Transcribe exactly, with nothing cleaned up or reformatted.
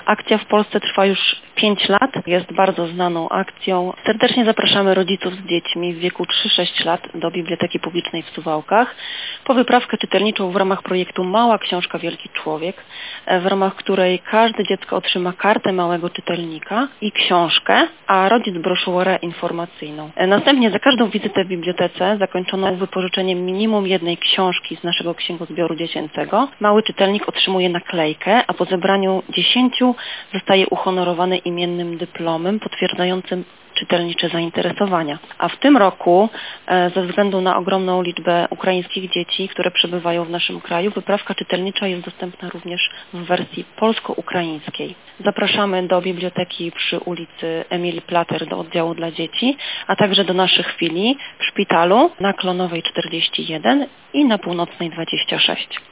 Akcja w Polsce trwa już pięć lat, jest bardzo znaną akcją. Serdecznie zapraszamy rodziców z dziećmi w wieku trzy sześć lat do Biblioteki Publicznej w Suwałkach po wyprawkę czytelniczą w ramach projektu Mała Książka Wielki Człowiek, w ramach której każde dziecko otrzyma kartę małego czytelnika i książkę, a rodzic broszurę informacyjną. Następnie za każdą wizytę w bibliotece zakończoną wypożyczeniem minimum jednej książki z naszego księgozbioru dziecięcego, mały czytelnik otrzymuje naklejkę, a po zebraniu dziesięciu zostaje uhonorowany imiennym dyplomem potwierdzającym czytelnicze zainteresowania. A w tym roku, ze względu na ogromną liczbę ukraińskich dzieci, które przebywają w naszym kraju, wyprawka czytelnicza jest dostępna również w wersji polsko-ukraińskiej. Zapraszamy do biblioteki przy ulicy Emilii Plater do oddziału dla dzieci, a także do naszych filii w szpitalu na Klonowej czterdzieści jeden i na Północnej dwadzieścia sześć.